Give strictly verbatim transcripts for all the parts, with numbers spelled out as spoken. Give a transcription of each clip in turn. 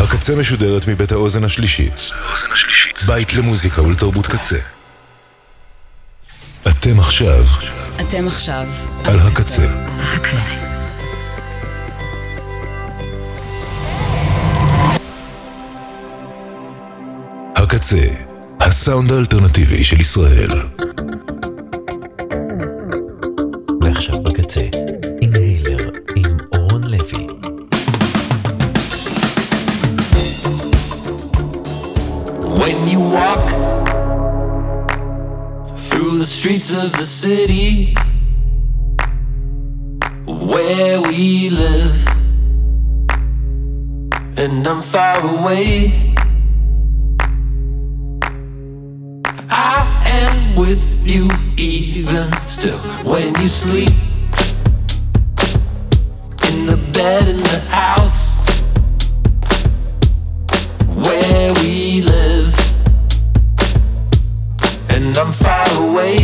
הקצה משודרת מבית האוזן השלישית. בית למוזיקה ולתרבות קצה. אתם עכשיו. אתם עכשיו. על הקצה. הקצה. הקצה, הסאונד האלטרנטיבי של ישראל. ועכשיו בקצה, אינהיילר עם אורון לוי. When you walk through the streets of the city where we live, and I'm far away, I am with you even still. When you sleep in the bed in the house where we live, and I'm far away,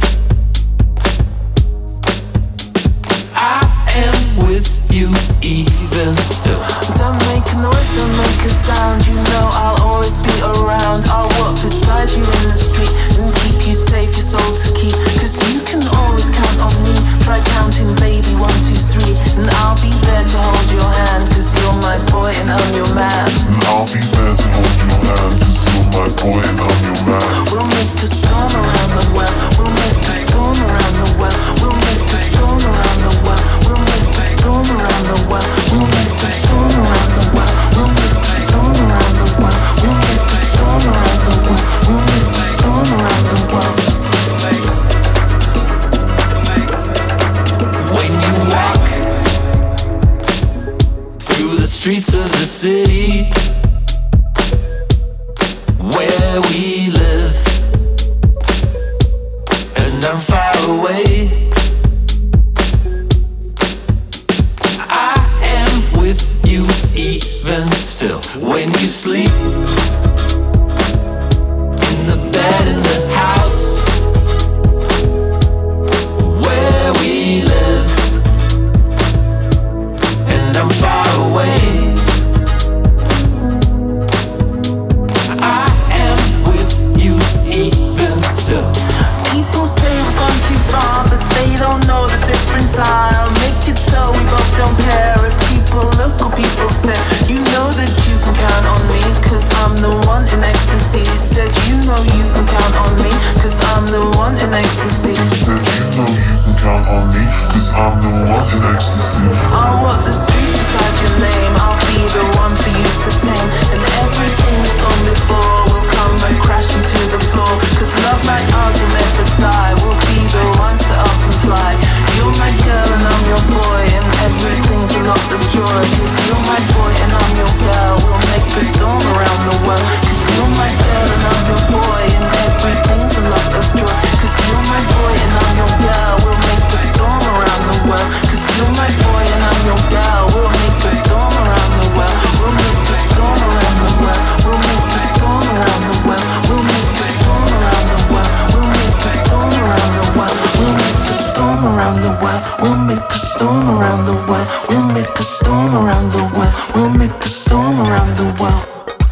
I am with you even still. Don't make a noise, don't make a sound. You know I'll always be around. I'll walk beside you in the street and keep you safe, your soul to keep. Cause you can always count on me. Try counting, baby, one, two, three, and I'll be there to hold your hand. Cause you're my boy and I'm your man. And I'll be there to hold your hand. Cause you're my boy and I'm your man. We'll make a storm around the well. We'll make a storm around the well. We'll make a storm around the well. We'll make a storm around the well. We'll make a storm around the well. We'll make a storm around the well. We'll make a storm around the well. We'll make a storm around the well. When you walk through the streets of the city where we live, and I'm far away, I am with you even still. When you sleep in the bed in the house where we live, and I'm far away, I am with you even still. People say we've gone too far, but they don't know the difference. I'll make it so we both don't care if people look or people stare. You know that you can count on me, cause I'm the one in ecstasy. Said you know you can count on me, cause I'm the one in ecstasy. Said you know you can count on me. Cause I'm the one in ecstasy. I'll walk the streets beside your name. I'll be the one for you to tame. And everything that's gone before will come and crash into the floor. Cause love like ours will never die. We'll be the ones to up and fly. You're my girl and I'm your boy, and everything's a lot of joy. Cause you're my boy and I'm your girl. We'll make a storm around the world. Cause you're my girl and I'm your boy, and everything's a lot of joy. Cause you're my boy and I'm your girl. We'll make a storm around the world. Cause you're my boy and I'm your girl. We'll make a storm around the world. We'll make a storm around the world. We'll make a storm around the world. We'll make a storm around the world. We'll make a storm around the world. We'll make a storm around the world. We'll make a storm around the world. We'll make a storm around the world. We'll make a storm around the world.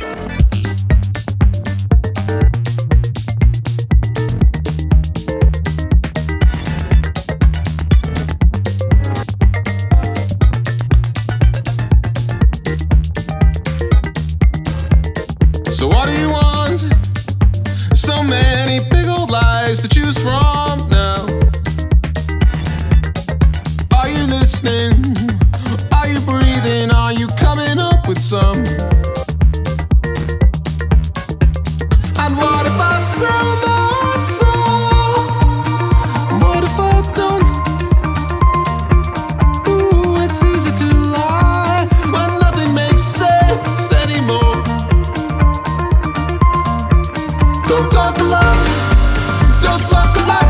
So what do you want? So many big old lies to choose from now. Are you listening? Are you breathing? Are you coming up with some? And what if I sell my soul? What if I don't? Ooh, it's easy to lie when nothing makes sense anymore. Don't talk a lot, don't talk a lot.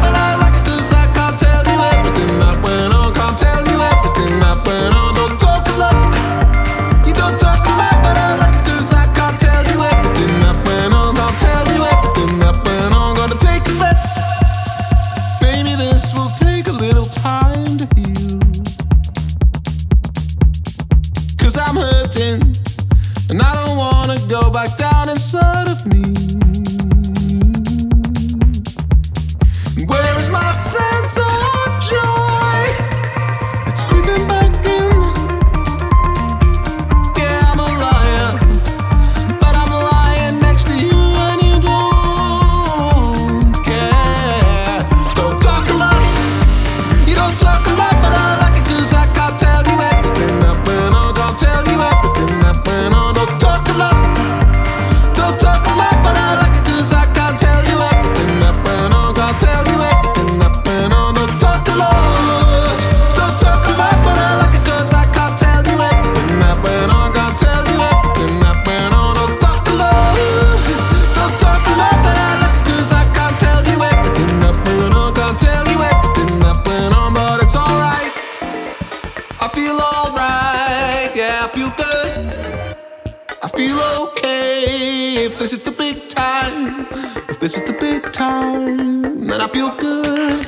I feel okay. If this is the big time, if this is the big time, then I feel good.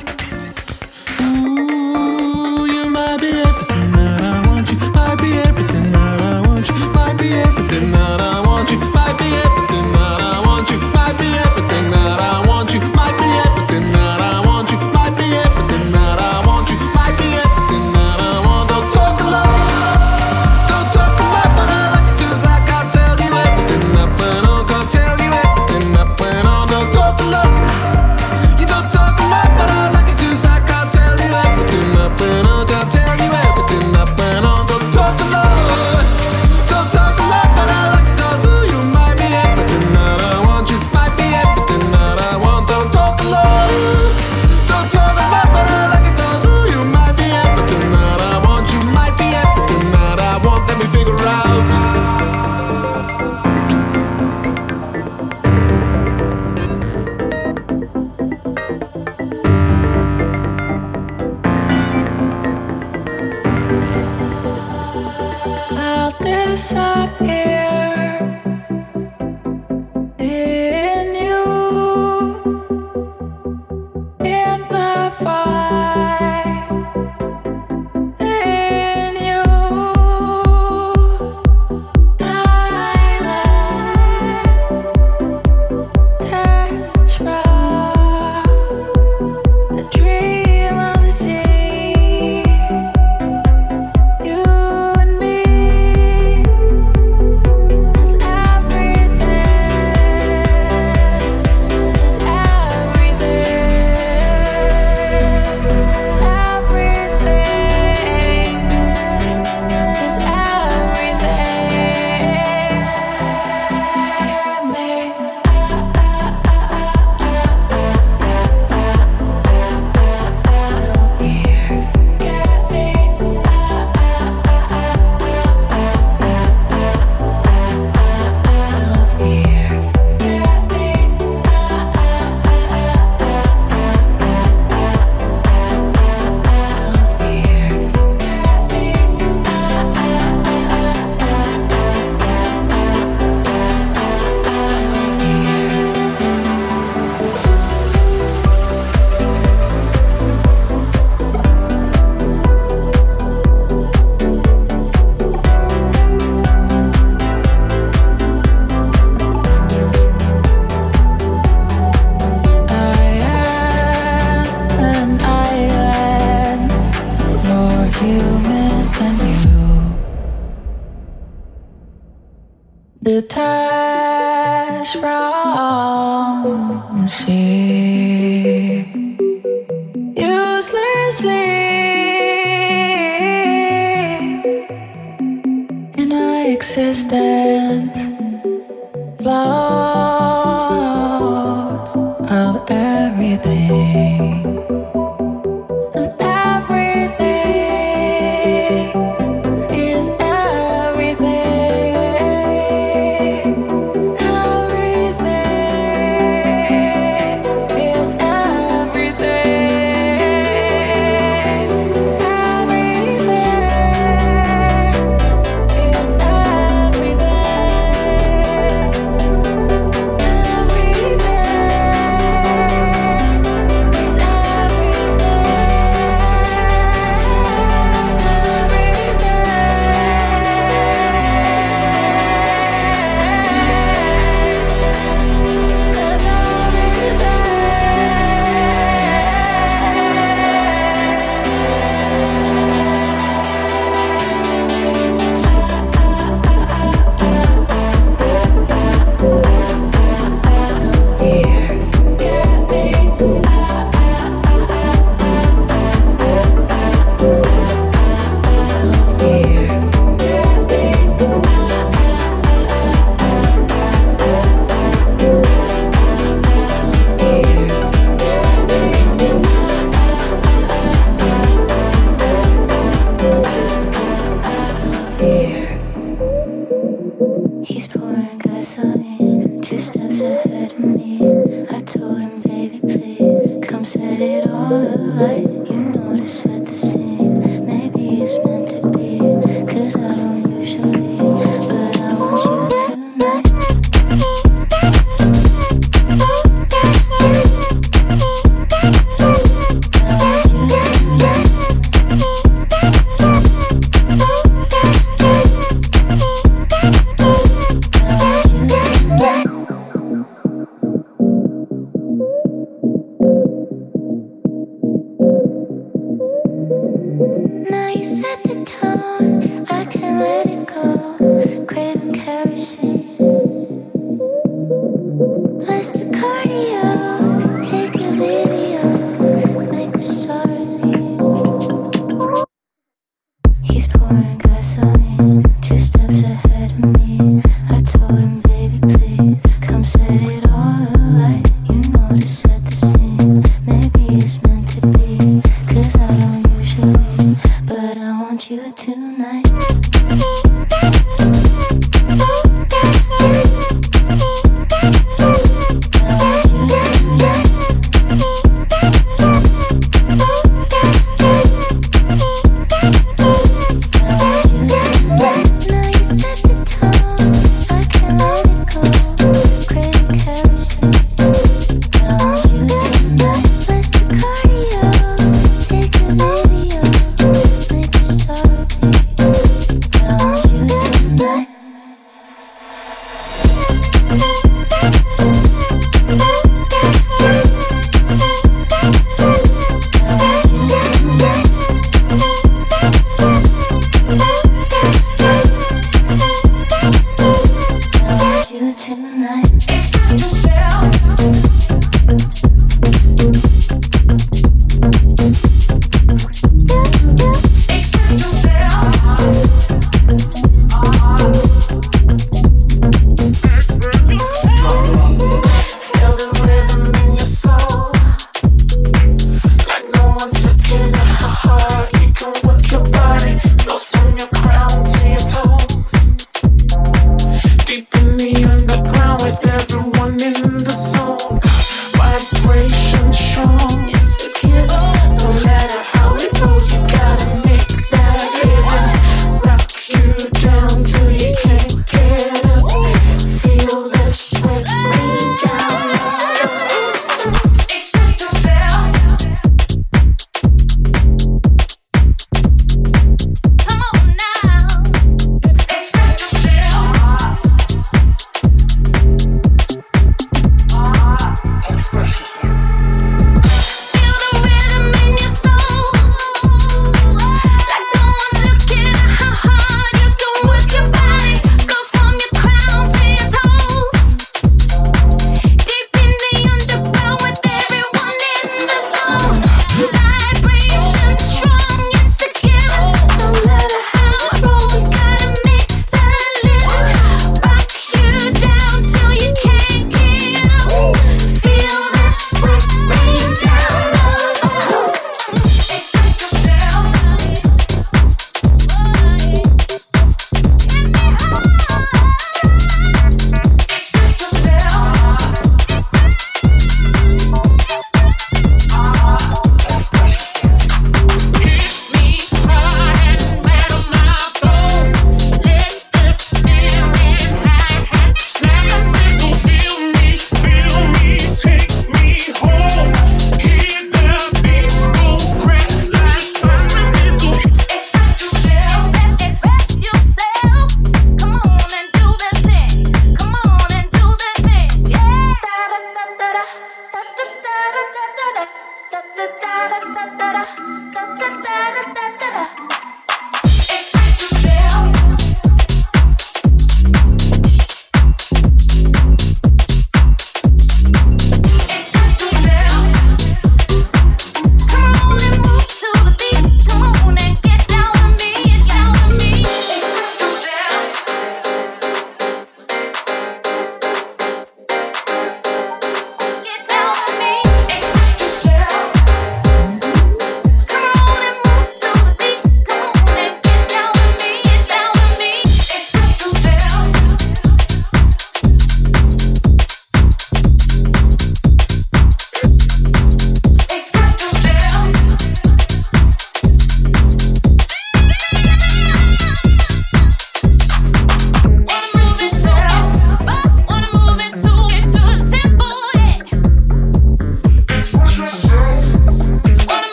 Ooh, you might be everything that I want. You might be everything that I want. You might be everything that I want. You might be everything that I want. You might be everything that I want. You might be everything that I want. You might be everything that I want. You might be everything that I want. Don't talk a lot, don't talk a lot, but I like it 'cause I can't tell you everything that went on. Can't tell you everything that went on. Don't talk a lot, you don't talk a lot, but I like it 'cause I can't tell you everything that went on. Can't tell you everything that went on. Don't talk a lot, don't talk a lot, but I like it 'cause you might be everything that I want. You might be everything that I want. Don't talk a lot, don't talk a lot, but I like it 'cause you might be everything that I want. You might be everything that I want. Let me figure out. I'll disappear in you, in the fire, in you, Thailand, Tetra, the dream of the sea. You and me, that's detached from the sea, uselessly in our existence, float of everything. Maybe it's meant to be, 'cause I don't usually, but I want you to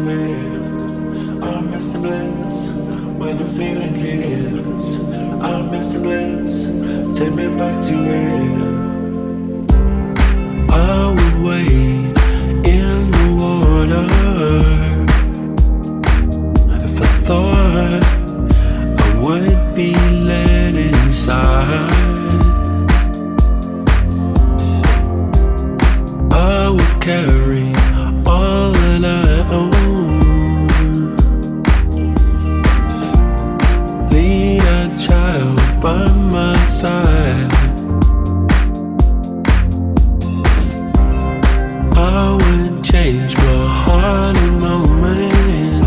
man. I miss the bliss when the feeling hits. I miss the bliss. Take me back to where I would wait in the water if I thought I would be let inside. I would carry all that I own, lead a child by my side. I would change my heart in moments,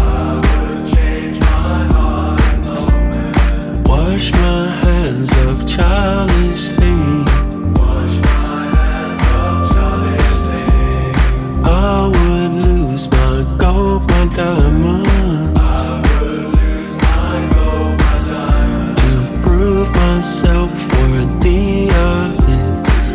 wash my hands of childish things. I would lose my gold, my diamonds, to prove myself worthy of this.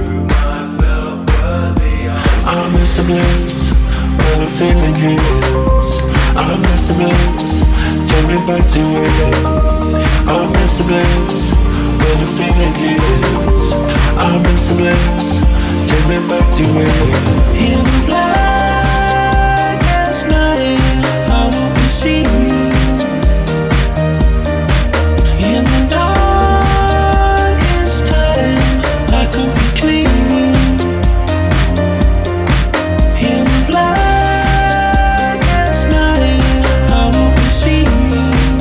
I miss the bliss when the feeling hits. I miss the bliss, take me back to it. I miss the bliss when the feeling hits. I miss the bliss, take me back to it. In the blackest night, I will be seen. In the darkest time, I could be clean. In the blackest night, I will be seen.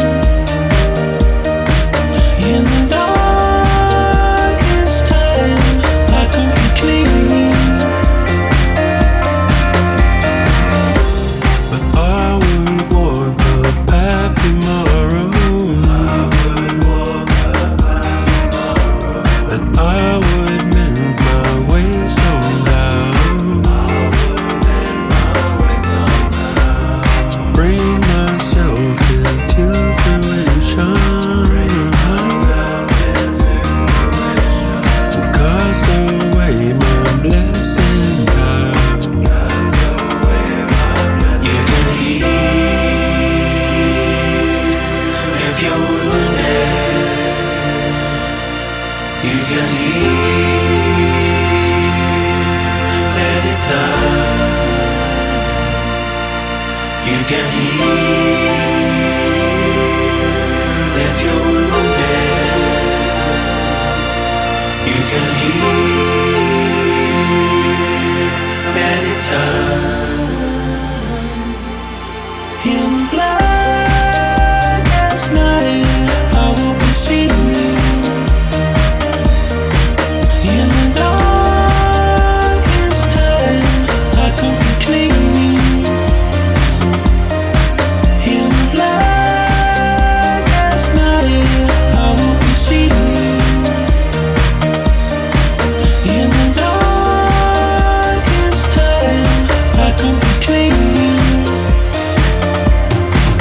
In the darkest time, I could be clean. But I would walk the path tomorrow, and I would mend my ways on down, bring myself into fruition, cast away my blessing down. You can hear if you're willing it. You can hear anytime. You can hear if you're willing it. You can hear anytime. In blackest night, I will be seen. In the darkest time, I could be clean. In the blackest night, I will be seen. In the darkest time, I could be clean.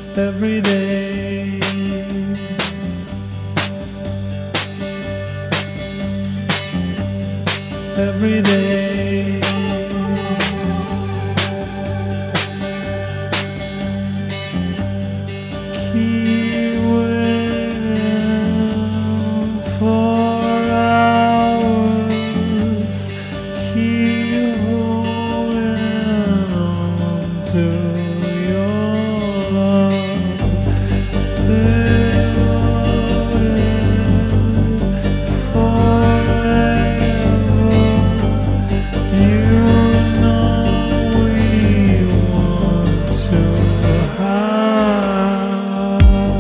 every day. Every day. Keep waiting for hours. Keep holding on to your love. Devoted forever. You know we want to have.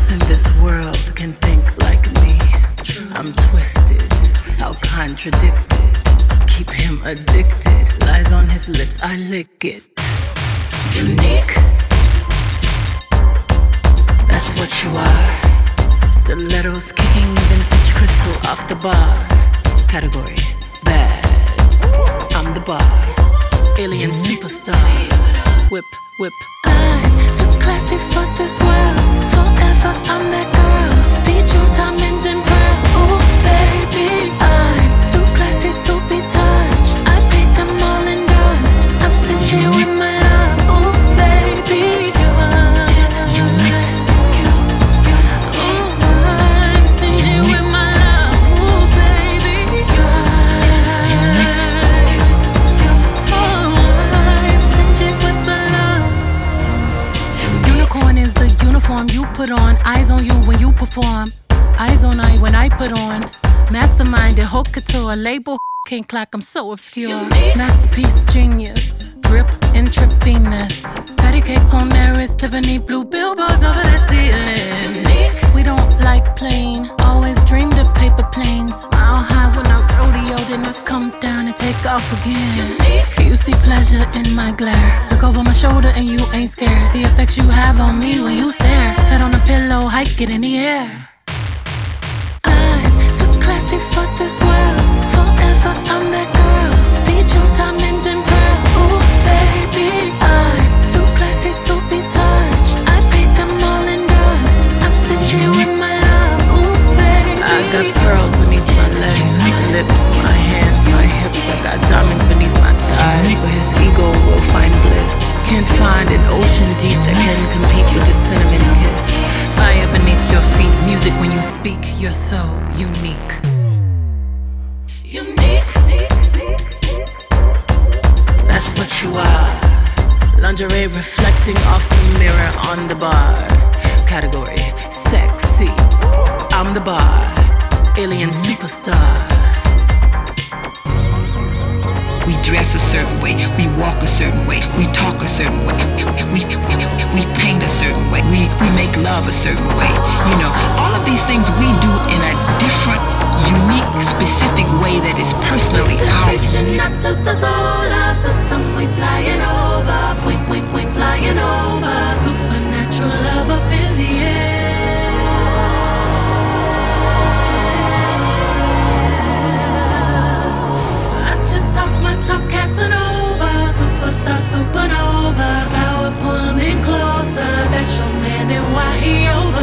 else in this world can think like me? I'm twisted, how contradicted. Keep him addicted. Lies on his lips, I lick it. Unique. That's what you are. Stilettos kicking vintage crystal off the bar. Category, bad. I'm the bar. Alien superstar. Whip, whip. I'm too classy for this world. Forever I'm that girl. Bijou, diamonds and pearls. Oh baby, I'm too classy to be touched. I paid them all in dust. I'm stingy with my love. Oh baby, you are. Oh, I'm stingy with my love. Oh baby, you are. Oh, I'm stingy with my love. Unicorn is the uniform you put on. Eyes on you when you perform. Eyes on I when I put on. Mastermind and haute couture. Label can't clock, I'm so obscure. Masterpiece genius. Drip intravenous. Patty cake on there is Tiffany blue billboards over the ceiling. We don't like plain. Always dreamed of paper planes. Mile high when I rodeo, then I come down and take off again. You see pleasure in my glare. Look over my shoulder and you ain't scared. The effects you have on me when you stare. Head on a pillow, hike it in the air. I'm too classy for this world. Forever I'm that girl. Bijou, diamonds and pearls. Oh baby, I'm too classy to be touched. I paid them all in dust. I'm stingy with my love. Oh baby, I got pearls beneath my legs, my lips, my hands, my hips. I got diamonds beneath my thighs, where his ego will find bliss. Can't find an ocean deep that can compete with a cinnamon kiss. Fire beneath your feet, music when you speak. You're so unique. unique. That's what you are. Lingerie reflecting off the mirror on the bar. Category, sexy. I'm the bar. Alien superstar. We dress a certain way, we walk a certain way, we talk a certain way, we, we, we paint a certain way, we, we make love a certain way. You know, all of these things we do in a different, unique, specific way that is personally ours. Reaching out to the solar system, we flying over, wink, wink, wink, flying over. Supernatural love up in the air. Talk Casanova, superstar, supernova. Power pull him in closer. That's your man, then why he over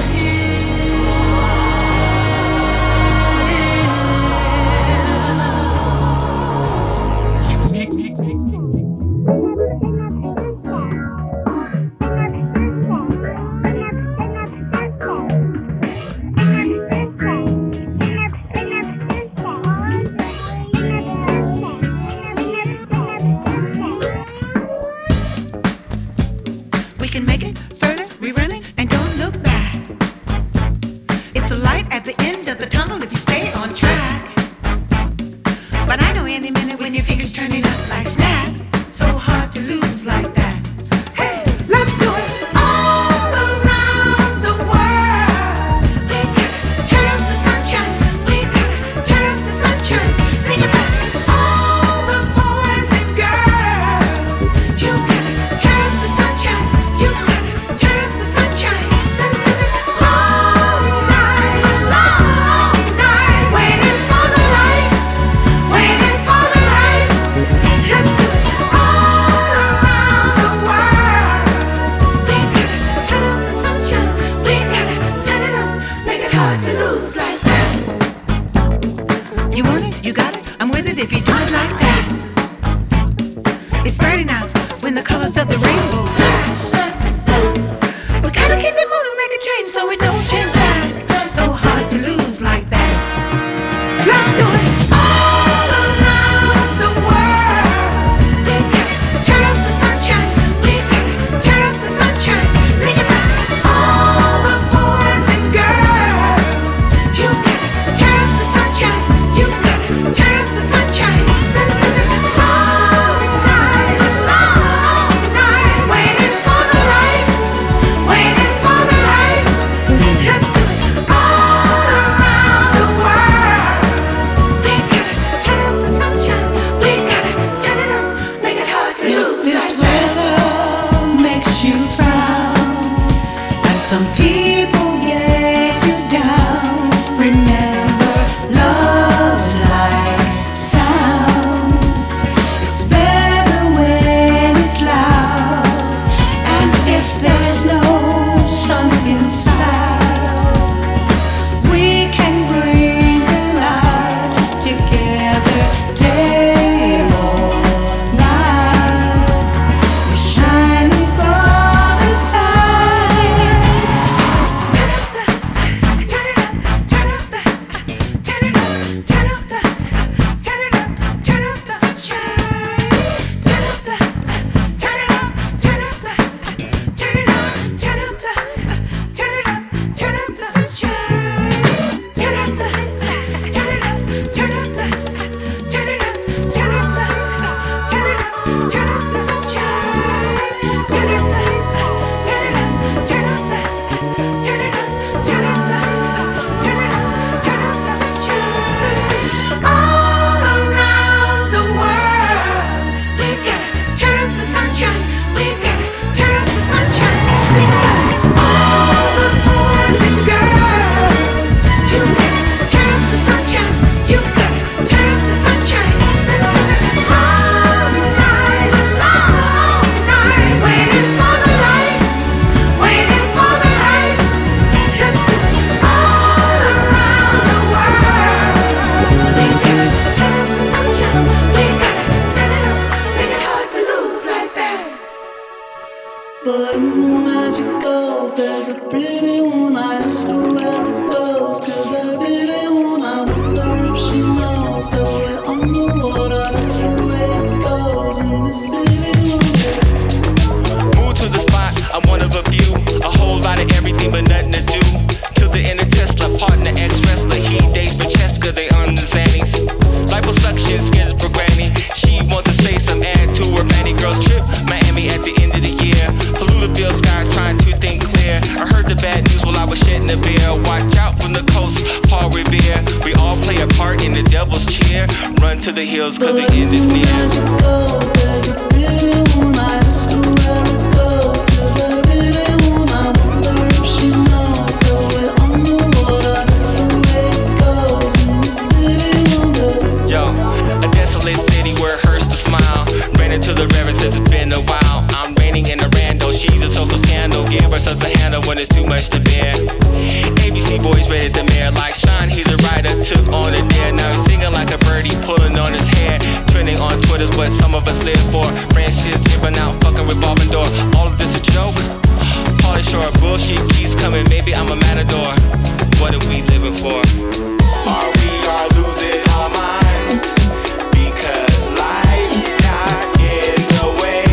wanna ask her where it goes, cause I really wanna, I wonder if she knows that we're underwater, that's the way it goes in the city. Move to the spot, I'm one of a few, a whole lot of everything but nothing to do. To the inner Tesla, partner, ex-wrestler, he dates Francesca, they on the Xannies. Liposuction, skin for granny, she wants to say some add to her Manny girls trip, Miami at the end of the year. Polluted sky trying to think clear. I heard the bad news while I was shedding a beer. Watch out from the coast, Paul Revere. We all play a part in the devil's cheer. Run to the hills cause the end is near. There's a really wanna ask her where it goes, cause I really wanna, wonder if she knows that we're underwater, that's the way it goes in the city wonder. Yo, a desolate city where it hurts to smile. Ran into the reverend since it's been a while. I'm raining in a rando, she's a social scandal. Give her such a handle when it's too much to bear. A B C boys ready to mayor like Sean, he's a writer, took on a dare. Now he's singing like a birdie, pulling on his hair. Trending on Twitter's what some of us live for. Friendships giving out, fucking revolving door. All of this a joke? Pauly Shore, bullshit keeps coming, maybe I'm a matador. What are we living for? Are we all losing our minds? Because life got in the way.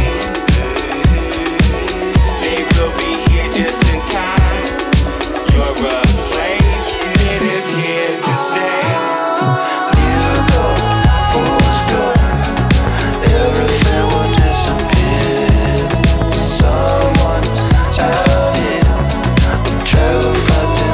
They will be here just in time. Your replacement is here to stay. You go, fools go, everything will disappear. Someone's out here, I'm terrified to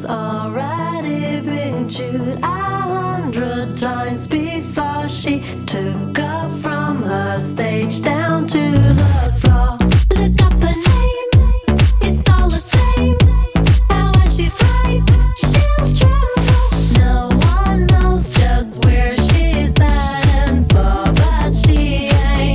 was already been chewed a hundred times before she took off from her stage down to the floor. Look up her name, it's all the same. And when she's right, she'll tremble. No one knows just where she's heading for, but she ain't.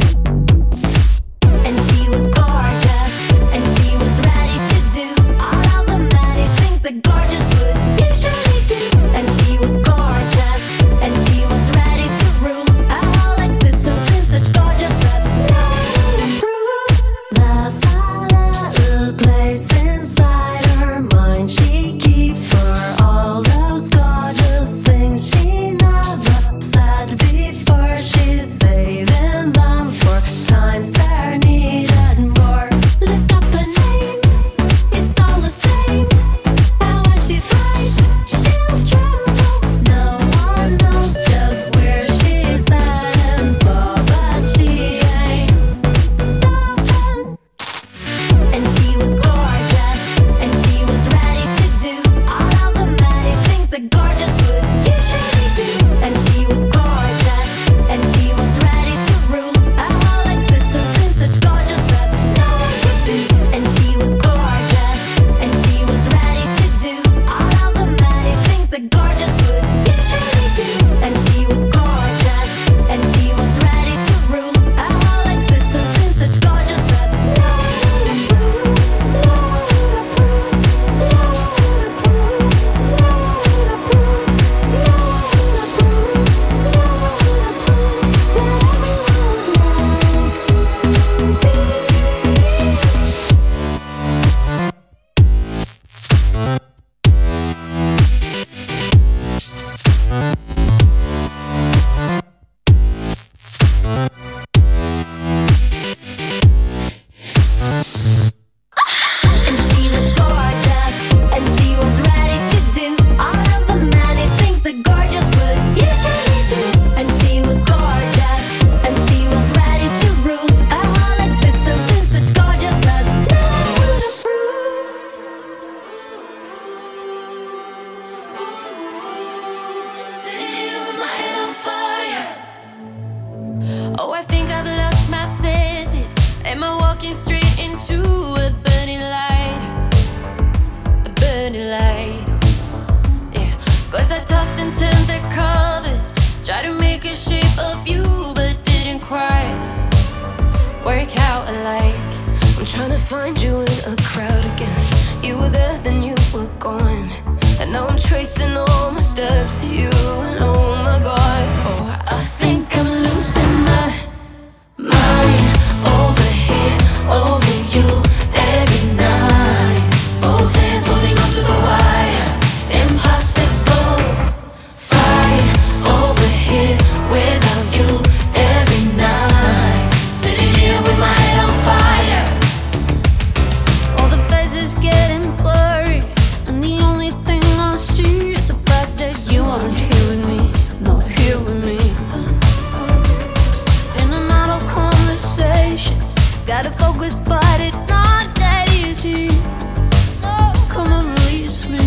And she was gorgeous, and she was ready to do all of the many things that gorgeous would usually do. And she was gorgeous, and she was ready to rule our whole existence in such gorgeousness. No one would prove. There's a little place inside her mind she keeps for all those gorgeous things she never said before. She's saving them for times they're needed more. Look up her name, it's all the same. And when she's right, she'll tremble. No one knows just where she's heading for, but she ain't stopping. And she was gorgeous, and she was ready to do all of the many things that gorgeous would usually do. And she was gorgeous, and she was ready to rule our whole existence in such gorgeousness no one could do. And she was gorgeous, and she was ready to do all of the many things that gorgeous would usually do. And she was gorgeous, and she was ready to rule our whole existence in such gorgeousness no one would approve. No one would approve. No one would approve. No one would approve. No one would approve. No one would approve. That everyone would like to be. And she was gorgeous, and she was ready to do all of the many things that gorgeous would usually do. And she was gorgeous, and she was ready to rule our whole existence in such gorgeousness no one would approve. Sitting here with my head on fire. Oh, I think I've lost my senses. Am I walking straight into a burning light? A burning light. Yeah, cause I tossed and turned the covers, tried to make a shape of you, but didn't quite work out alike. I'm trying to find you in a crowd again. You were there, then you were gone. And now I'm tracing all my steps to you, and oh my god, oh, I think I'm losing my mind over here, over you, every night. Both hands holding onto the wire, impossible fight over here without you every night. Sitting here with my head on fire. All the faces getting blurry, and the only thing I see is the fact that you aren't here with me, not here with me. In and out of conversations, gotta focus, but it's not that easy. No, come and release me.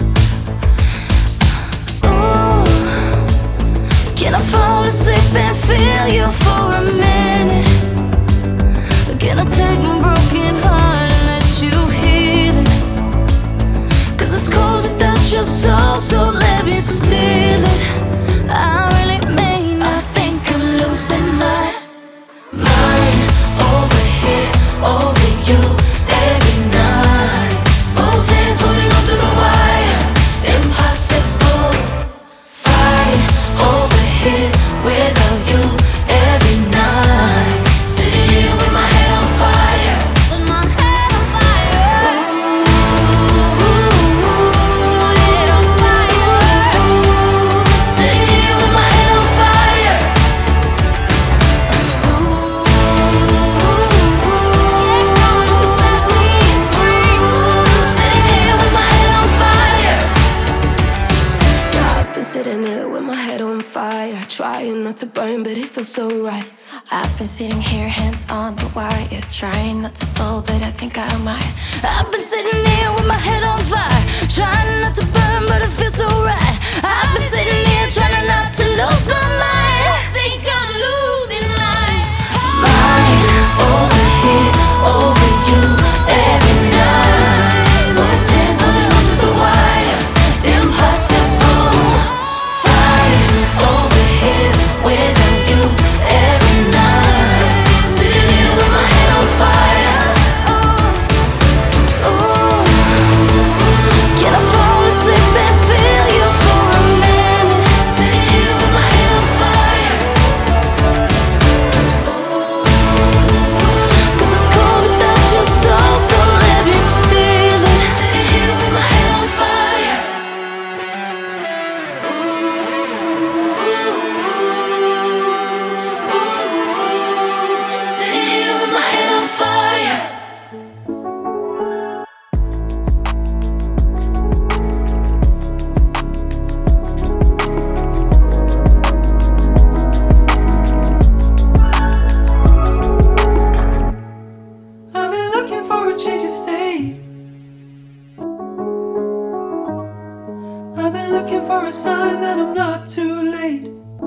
Ooh, can I fall asleep and feel you for a minute? Can I take my broken heart and let you heal it? Cause it's cold without your soul, so let me steal it. I really mean, I think I'm losing my mind over here, over you, every night. Both hands holding onto the wire, impossible fight over here without you every night. Sitting here with my head on fire, with my head on fire. Ooh, my head on fire. Sitting here with my head on fire. Ooh, yeah, come set me free. Sitting here with my head on fire. I've been sitting here with my head on fire, trying not to burn, but it feels so right. I've been sitting here, hands on the wire, trying not to fall, but I think I might. I've been sitting here with my head on fire, trying for a sign that I'm not too late.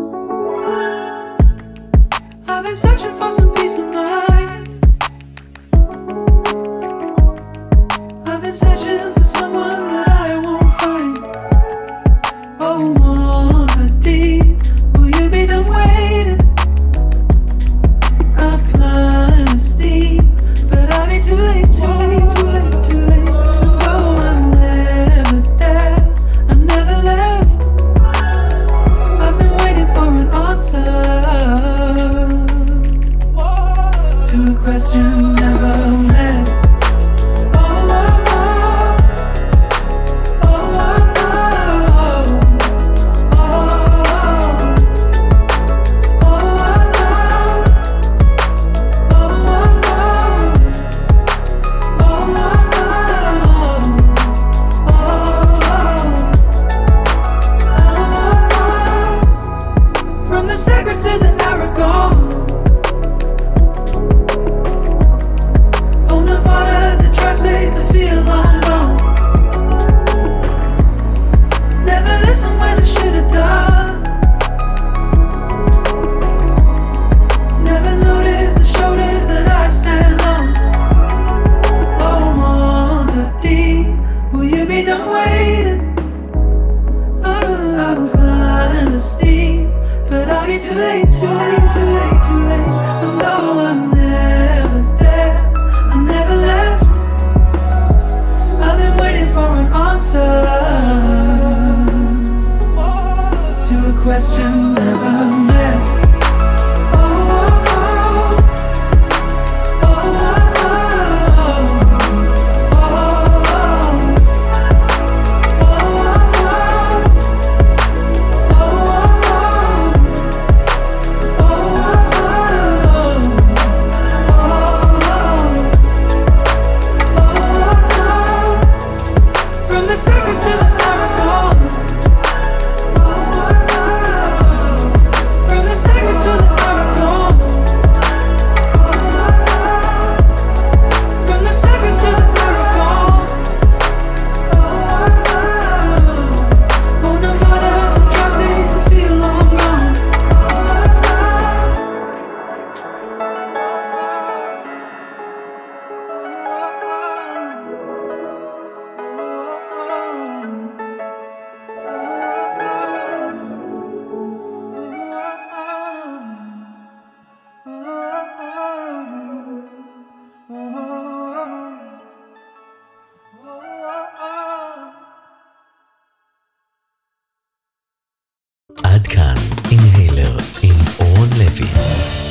I've been searching for some peace of mind. I've been searching for someone that I won't find. Oh, walls are deep. Will you be done waiting? I've climbed steep, but I'll be too late, too late, too late, too late. And though I'm never there, I'm never left. I've been waiting for an answer to a question never met. Oh, oh, oh, oh, oh, oh, from the sacred to the Aragon. Oh, Nevada, the tri-states that feel long gone. Never listen when I should've done. Never noticed the shoulders that I stand on. Oh, walls are deep. Will you be done waiting? Oh, I'm climbing steep, but I'll be too late, too late, too late, too late. And though I'm never there, I'm never left. I've been waiting for an answer to a question never met. Oh, oh, oh, oh, oh, from the sacred to the Aragon. From the sacred to the Aragon. From the sacred to the Aragon. Oh, Nevada, the tri-states that feel long gone. עד כאן, אינהיילר עם אורון לוי.